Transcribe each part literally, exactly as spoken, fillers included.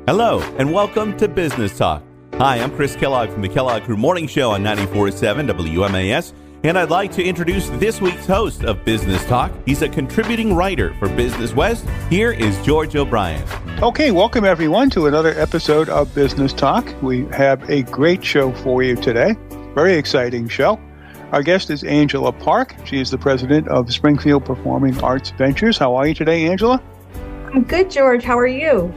Hello, and welcome to Business Talk. Hi, I'm Chris Kellogg from the Kellogg Crew Morning Show on ninety-four point seven W M A S, and I'd like to introduce this week's host of Business Talk. He's a contributing writer for Business West. Here is George O'Brien. Okay, welcome everyone to another episode of Business Talk. We have a great show for you today. Very exciting show. Our guest is Angela Park. She is the president of Springfield Performing Arts Ventures. How are you today, Angela? I'm good, George. How are you?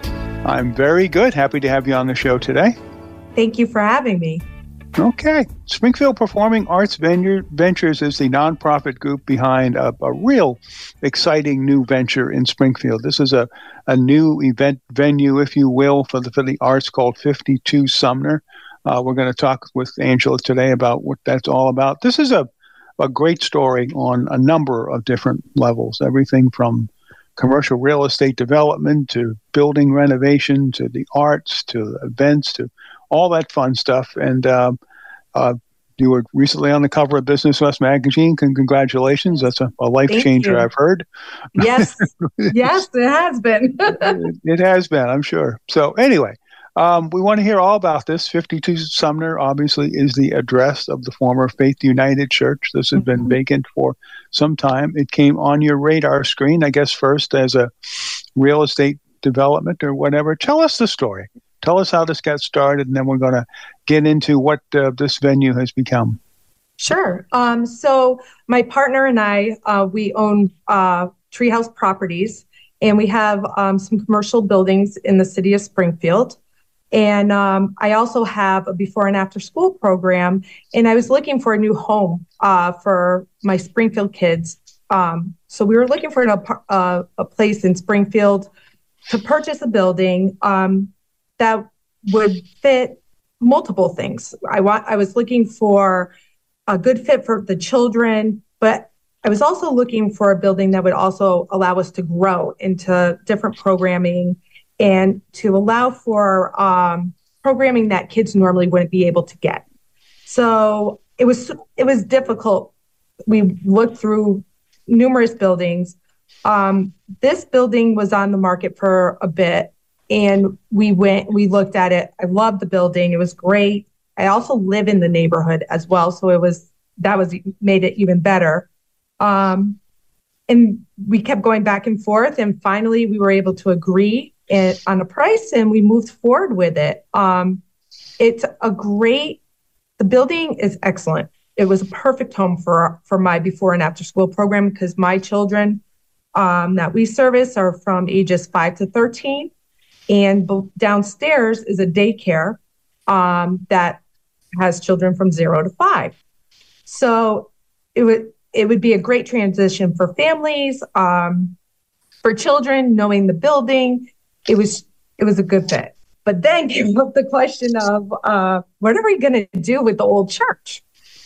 I'm very good. Happy to have you on the show today. Thank you for having me. Okay. Springfield Performing Arts Ventures is the nonprofit group behind a, a real exciting new venture in Springfield. This is a, a new event venue, if you will, for the, for the arts called fifty-two Sumner. Uh, we're going to talk with Angela today about what that's all about. This is a, a great story on a number of different levels, everything from commercial real estate development to building renovation to the arts to events to all that fun stuff. And uh, uh, you were recently on the cover of Business West magazine. Con- congratulations. That's a, a life Thank changer, you. I've heard. Yes. Yes, it has been. it, it has been, I'm sure. So anyway, um, we want to hear all about this. fifty-two Sumner obviously is the address of the former Faith United Church. This has mm-hmm. been vacant for some time. It came on your radar screen, I guess, first as a real estate development or whatever. Tell us the story. Tell us how this got started, and then we're going to get into what uh, this venue has become. Sure. Um, so my partner and I, uh, we own uh, Treehouse Properties, and we have um, some commercial buildings in the city of Springfield. And um, I also have a before and after school program, and I was looking for a new home uh, for my Springfield kids. Um, so we were looking for an, uh, a place in Springfield to purchase a building um, that would fit multiple things. I want. I was looking for a good fit for the children, but I was also looking for a building that would also allow us to grow into different programming and to allow for um, programming that kids normally wouldn't be able to get. So it was it was difficult. We looked through numerous buildings. Um, this building was on the market for a bit, and we went. We looked at it. I loved the building. It was great. I also live in the neighborhood as well, so it was that was made it even better. Um, and we kept going back and forth, and finally we were able to agree And on a price, and we moved forward with it. Um, it's a great, the building is excellent. It was a perfect home for, for my before and after school program because my children um, that we service are from ages five to thirteen. And b- downstairs is a daycare um, that has children from zero to five. So it would, it would be a great transition for families, um, for children, knowing the building. It was it was a good fit. But then came up the question of uh, what are we going to do with the old church?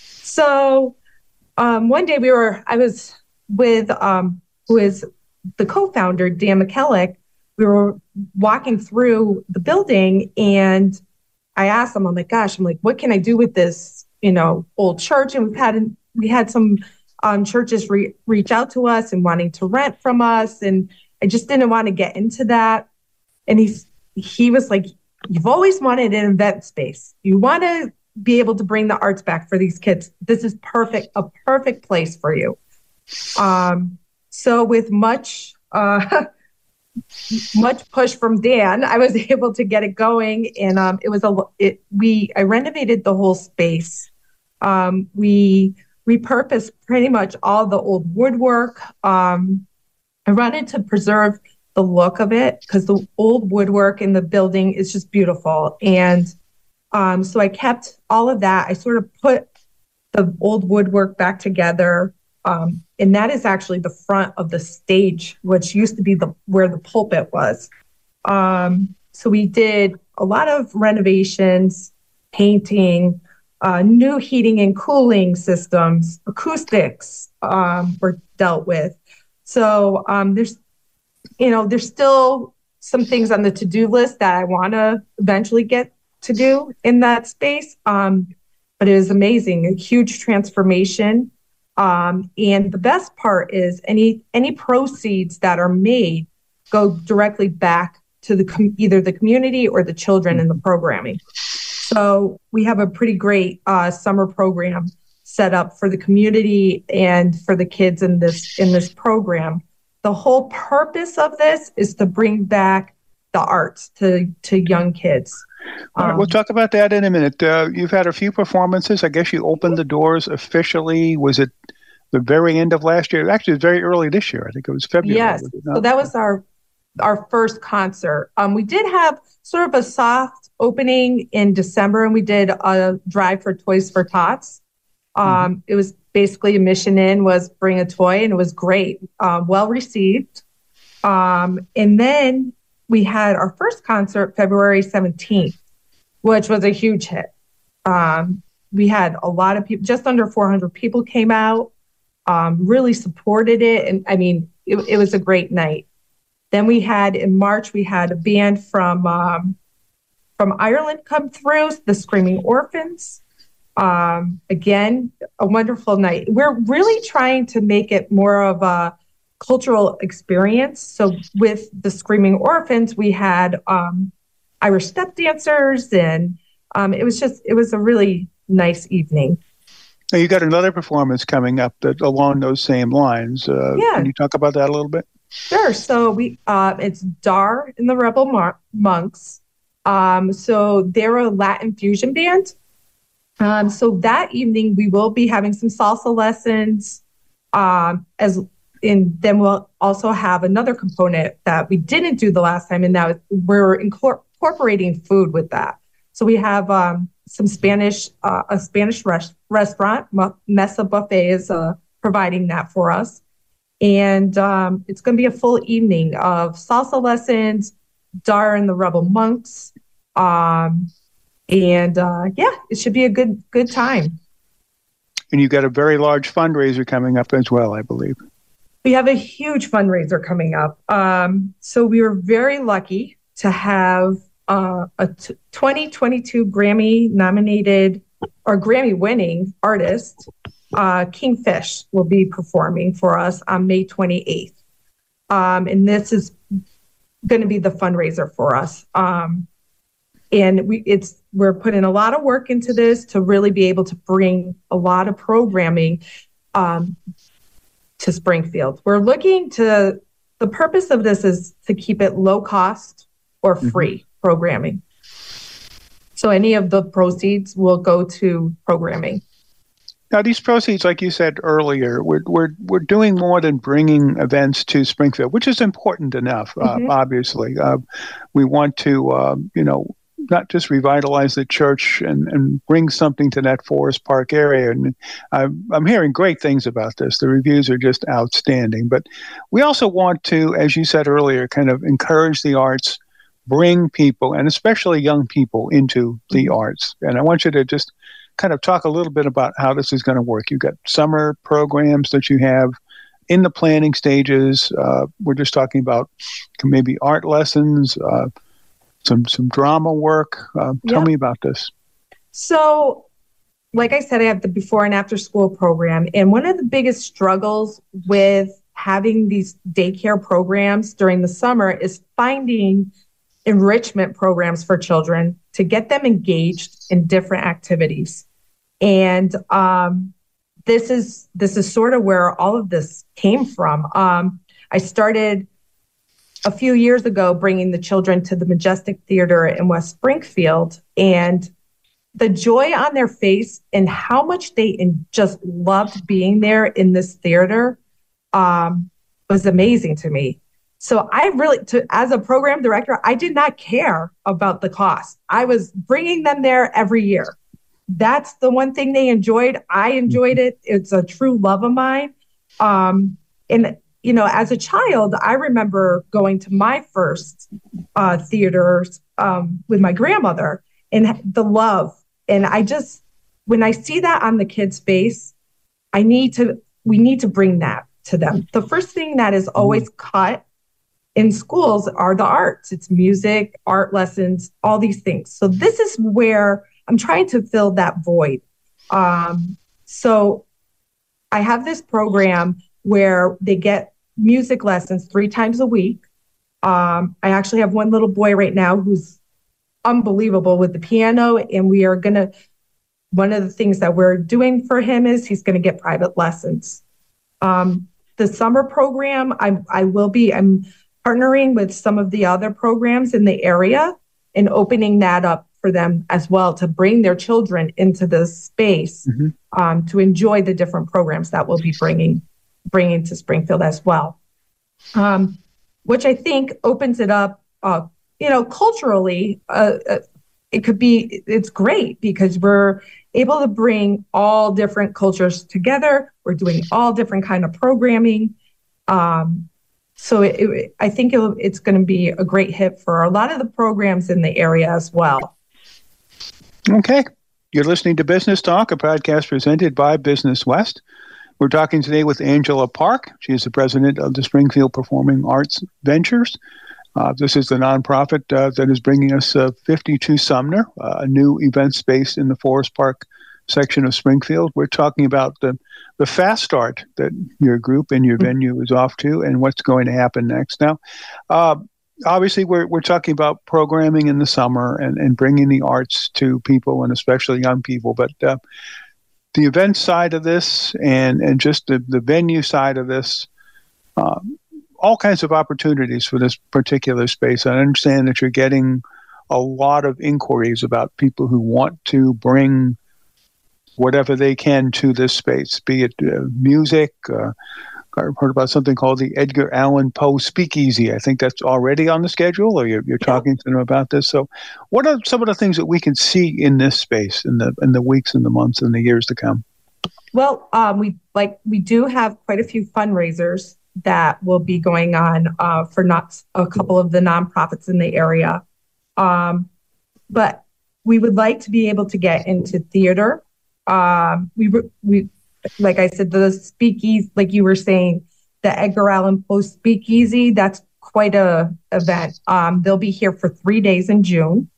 So um, one day we were, I was with um, who is the co-founder, Dan McKellick. We were walking through the building, and I asked him, I'm like, gosh, I'm like, what can I do with this, you know, old church? And we've had we had some um, churches re- reach out to us and wanting to rent from us, and I just didn't want to get into that. And he's, he was like, you've always wanted an event space. You want to be able to bring the arts back for these kids. This is perfect, a perfect place for you. Um, so with much, uh, much push from Dan, I was able to get it going. And um, it was a, it, we, I renovated the whole space. Um, we repurposed pretty much all the old woodwork. Um, I wanted to preserve the look of it because the old woodwork in the building is just beautiful. And um, so I kept all of that. I sort of put the old woodwork back together. Um, and that is actually the front of the stage, which used to be the where the pulpit was. Um, so we did a lot of renovations, painting, uh, new heating and cooling systems, acoustics um, were dealt with. So um, there's You know, there's still some things on the to-do list that I want to eventually get to do in that space. Um, but it was amazing, a huge transformation. Um, and the best part is any any proceeds that are made go directly back to the com- either the community or the children in the programming. So we have a pretty great uh, summer program set up for the community and for the kids in this in this program. The whole purpose of this is to bring back the arts to, to young kids. All right, Um, we'll talk about that in a minute. Uh, you've had a few performances. I guess you opened the doors officially. Was it the very end of last year? Actually, it was very early this year. I think it was February. yes. Was it So not? that was our our first concert. Um, we did have sort of a soft opening in December, and we did a drive for Toys for Tots. Um, mm-hmm. It was basically a mission in was bring a toy, and it was great, uh, well received. Um, and then we had our first concert February seventeenth, which was a huge hit. Um, we had a lot of people, just under four hundred people came out, um, really supported it. And I mean, it, it was a great night. Then we had in March, we had a band from um, from Ireland come through, the Screaming Orphans. Um, again, a wonderful night. We're really trying to make it more of a cultural experience. So with the Screaming Orphans, we had um, Irish step dancers, and um, it was just, it was a really nice evening. Now you got another performance coming up that along those same lines. Uh, yeah. Can you talk about that a little bit? Sure. So we, uh, it's Dar and the Rebel Mar- Monks. Um, so they're a Latin fusion band. Um, so that evening we will be having some salsa lessons, um, as in, then we'll also have another component that we didn't do the last time, and now we're incor- incorporating food with that. So we have um, some Spanish, uh, a Spanish res- restaurant, Mesa Buffet is uh, providing that for us. And um, it's going to be a full evening of salsa lessons, Dar and the Rebel Monks. Um, and uh, yeah, it should be a good good time. And you've got a very large fundraiser coming up as well, I believe. We have a huge fundraiser coming up. Um, so we were very lucky to have uh, a t- twenty twenty-two Grammy nominated or Grammy winning artist, uh, Kingfish, will be performing for us on May twenty-eighth. Um, and this is going to be the fundraiser for us. Um, and we, it's, we're putting a lot of work into this to really be able to bring a lot of programming um, to Springfield. We're looking to, the purpose of this is to keep it low cost or free mm-hmm. programming. So any of the proceeds will go to programming. Now, these proceeds, like you said earlier, we're we're we're doing more than bringing events to Springfield, which is important enough. Mm-hmm. Uh, obviously, uh, we want to, uh, you know, not just revitalize the church and, and bring something to that Forest Park area. And I'm, I'm hearing great things about this. The reviews are just outstanding. But we also want to, as you said earlier, kind of encourage the arts, bring people, and especially young people, into the mm-hmm. arts. And I want you to just kind of talk a little bit about how this is going to work. You've got summer programs that you have in the planning stages. Uh, we're just talking about maybe art lessons, uh, some some drama work. Uh, tell yep. me about this. So, like I said, I have the before and after school program. And one of the biggest struggles with having these daycare programs during the summer is finding enrichment programs for children to get them engaged in different activities. And um, this is this is sort of where all of this came from. Um, I started a few years ago bringing the children to the Majestic Theater in West Springfield, and the joy on their face and how much they in, just loved being there in this theater um, was amazing to me. So I really, to, as a program director, I did not care about the cost. I was bringing them there every year. That's the one thing they enjoyed. I enjoyed it. It's a true love of mine. Um, and, you know, as a child, I remember going to my first uh, theaters um, with my grandmother and the love. And I just, when I see that on the kid's face, I need to, we need to bring that to them. The first thing that is always cut in schools are the arts. It's music, art lessons, all these things. So this is where I'm trying to fill that void. Um, so I have this program where they get music lessons three times a week. Um, I actually have one little boy right now who's unbelievable with the piano, and we are going to, one of the things that we're doing for him is he's going to get private lessons. Um, the summer program, I, I will be, I'm partnering with some of the other programs in the area and opening that up for them as well to bring their children into this space, mm-hmm. um, to enjoy the different programs that we'll be bringing, bringing to Springfield as well. Um, which I think opens it up, uh, you know, culturally, uh, uh, it could be, it's great because we're able to bring all different cultures together. We're doing all different kind of programming. Um, so it, it, I think it'll, it's going to be a great hit for a lot of the programs in the area as well. Okay. You're listening to Business Talk, a podcast presented by Business West. We're talking today with Angela Park. She is the president of the Springfield Performing Arts Ventures. Uh, this is the nonprofit uh, that is bringing us uh, fifty-two Sumner, uh, a new event space in the Forest Park section of Springfield. We're talking about the, the fast start that your group and your venue is off to and what's going to happen next. Now, uh, obviously, we're we're talking about programming in the summer and, and bringing the arts to people and especially young people. But uh, the event side of this and, and just the, the venue side of this, um, all kinds of opportunities for this particular space. I understand that you're getting a lot of inquiries about people who want to bring whatever they can to this space, be it uh, music. Uh, I've heard about something called the Edgar Allan Poe Speakeasy. I think that's already on the schedule, or you're, you're talking to them about this. So what are some of the things that we can see in this space in the in the weeks and the months and the years to come? Well, um, we like we do have quite a few fundraisers that will be going on uh, for not a couple of the nonprofits in the area. Um, but we would like to be able to get into theater. Um, we we. Like I said, the speakeasy, like you were saying, the Edgar Allan Poe Speakeasy, that's quite a event. Um, they'll be here for three days in June.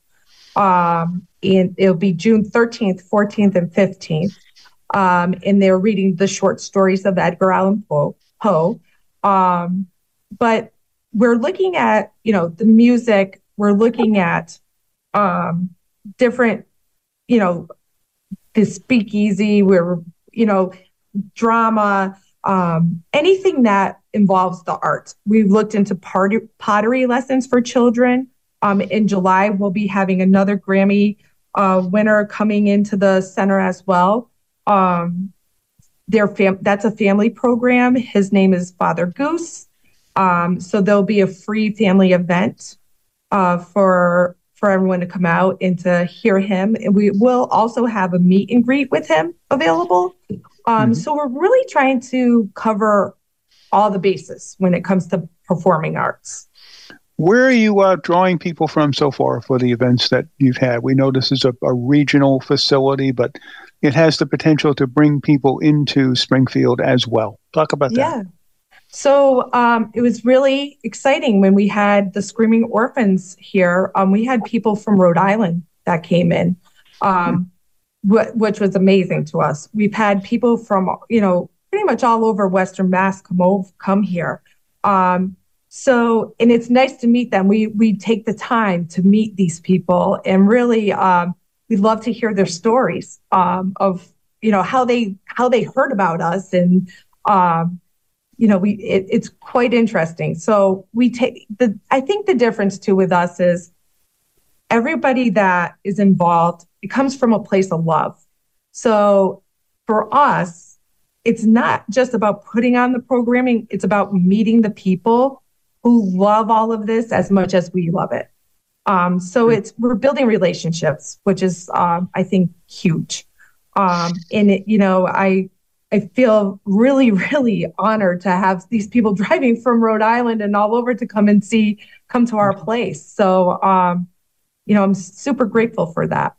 Um, and it'll be June thirteenth, fourteenth, and fifteenth. Um, and they're reading the short stories of Edgar Allan Poe. Poe. Um, but we're looking at, you know, the music, we're looking at um, different, you know, the speakeasy, we're you know, drama, um, anything that involves the arts. We've looked into pottery, pottery lessons for children. Um, in July, we'll be having another Grammy uh, winner coming into the center as well. Um, their fam- that's a family program. His name is Father Goose. Um, so there'll be a free family event uh, for for everyone to come out and to hear him. And we will also have a meet and greet with him available. Um, mm-hmm. So we're really trying to cover all the bases when it comes to performing arts. Where are you uh, drawing people from so far for the events that you've had? We know this is a, a regional facility, but it has the potential to bring people into Springfield as well. Talk about that. Yeah. So um, it was really exciting when we had the Screaming Orphans here. Um, we had people from Rhode Island that came in, um, wh- which was amazing to us. We've had people from, you know, pretty much all over Western Mass come over, come here. Um, so, and it's nice to meet them. We we take the time to meet these people, and really, um, we love to hear their stories um, of, you know, how they how they heard about us and. Um, You know, we it, it's quite interesting. So we take the. I think the difference too with us is everybody that is involved. It comes from a place of love. So for us, it's not just about putting on the programming. It's about meeting the people who love all of this as much as we love it. Um, so it's we're building relationships, which is um, I think huge. Um, and it, you know, I. I feel really, really honored to have these people driving from Rhode Island and all over to come and see, come to our place. So, um, you know, I'm super grateful for that.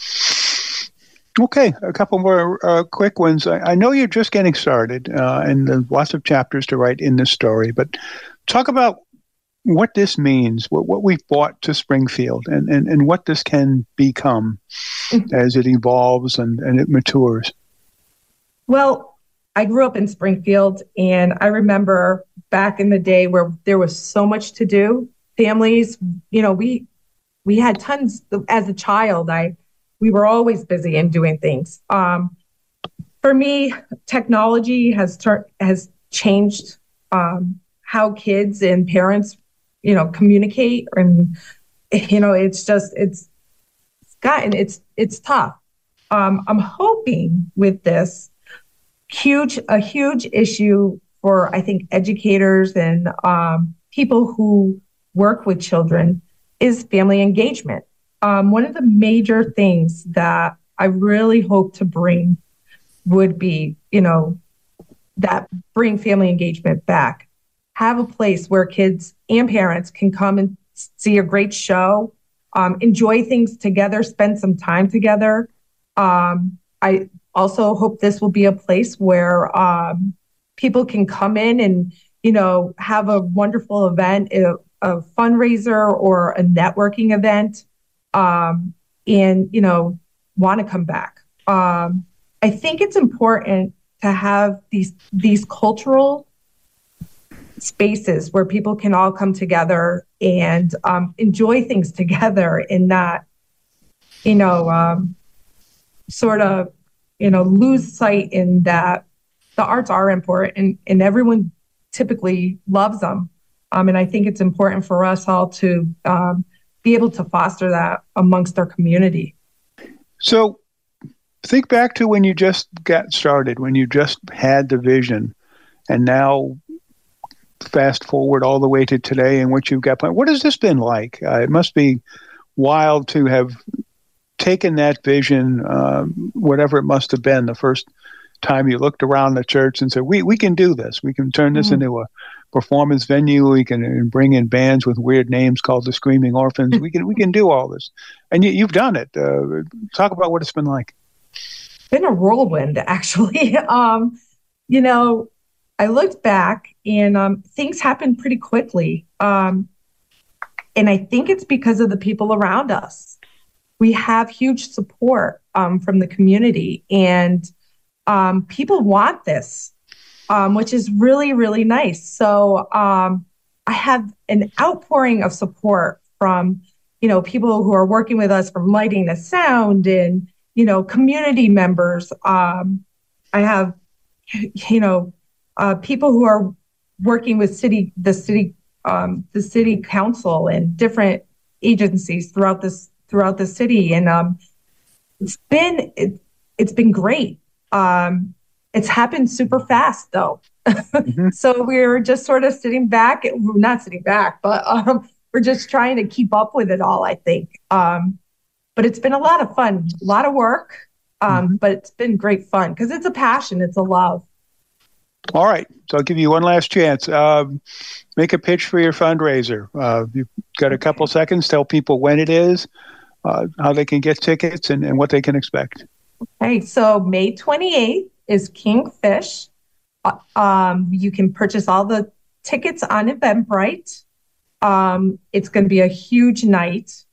Okay, a couple more uh, quick ones. I, I know you're just getting started uh, and there's lots of chapters to write in this story, but talk about what this means, what, what we've brought to Springfield and, and, and what this can become mm-hmm. as it evolves and, and it matures. Well, I grew up in Springfield, and I remember back in the day where there was so much to do. Families, you know, we we had tons. As a child, I we were always busy and doing things. Um, for me, technology has tur- has changed um, how kids and parents, you know, communicate, and you know, it's just it's, it's gotten it's it's tough. Um, I'm hoping with this. Huge, a huge issue for, I think, educators and um, people who work with children is family engagement. Um, one of the major things that I really hope to bring would be, you know, that bring family engagement back. Have a place where kids and parents can come and see a great show, um, enjoy things together, spend some time together. Um, I also hope this will be a place where um, people can come in and, you know, have a wonderful event, a, a fundraiser or a networking event, um, and, you know, want to come back. Um, I think it's important to have these these cultural spaces where people can all come together and um, enjoy things together and not, you know, um, sort of, you know, lose sight in that the arts are important and, and everyone typically loves them. Um, and I think it's important for us all to um, be able to foster that amongst our community. So think back to when you just got started, when you just had the vision, and now fast forward all the way to today and what you've got planned. What has this been like? Uh, it must be wild to have taken that vision, uh, whatever it must have been, the first time you looked around the church and said, we we can do this. We can turn this mm-hmm. into a performance venue. We can bring in bands with weird names called the Screaming Orphans. We can we can do all this. And you, you've done it. Uh, talk about what it's been like. It's been a whirlwind, actually. um, you know, I looked back and um, things happened pretty quickly. Um, and I think it's because of the people around us. We have huge support um, from the community, and um, people want this, um, which is really, really nice. So um, I have an outpouring of support from, you know, people who are working with us, from lighting to sound, and, you know, community members. Um, I have, you know, uh, people who are working with city, the city, um, the city council and different agencies throughout this. throughout the city. And um, it's been, it, it's been great. Um, it's happened super fast though. Mm-hmm. So we're just sort of sitting back, we're not sitting back, but um, we're just trying to keep up with it all, I think. Um, but it's been a lot of fun, a lot of work, um, mm-hmm. but it's been great fun because it's a passion, it's a love. All right. So I'll give you one last chance. Um, make a pitch for your fundraiser. Uh, you've got a couple okay. seconds. Tell people when it is. Uh, how they can get tickets and, and what they can expect. Okay, so May twenty-eighth is Kingfish. Uh, um, you can purchase all the tickets on Eventbrite. Um, it's going to be a huge night.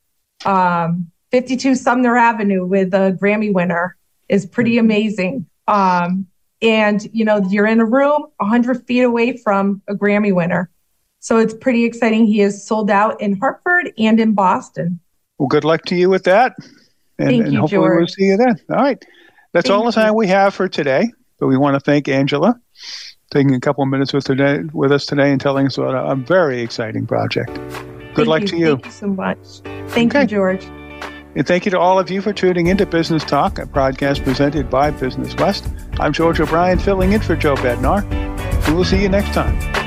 Um, fifty-two Sumner Avenue with a Grammy winner is pretty amazing. Um, and, you know, you're in a room one hundred feet away from a Grammy winner. So it's pretty exciting. He is sold out in Hartford and in Boston. Well, good luck to you with that. And, thank and you, hopefully George. We'll see you then. All right. That's thank all the time you. we have for today. But we want to thank Angela taking a couple of minutes with, today, with us today and telling us about a, a very exciting project. Good thank luck you. to you. Thank you so much. Thank okay. you, George. And thank you to all of you for tuning into Business Talk, a podcast presented by Business West. I'm George O'Brien, filling in for Joe Bednar. And we'll see you next time.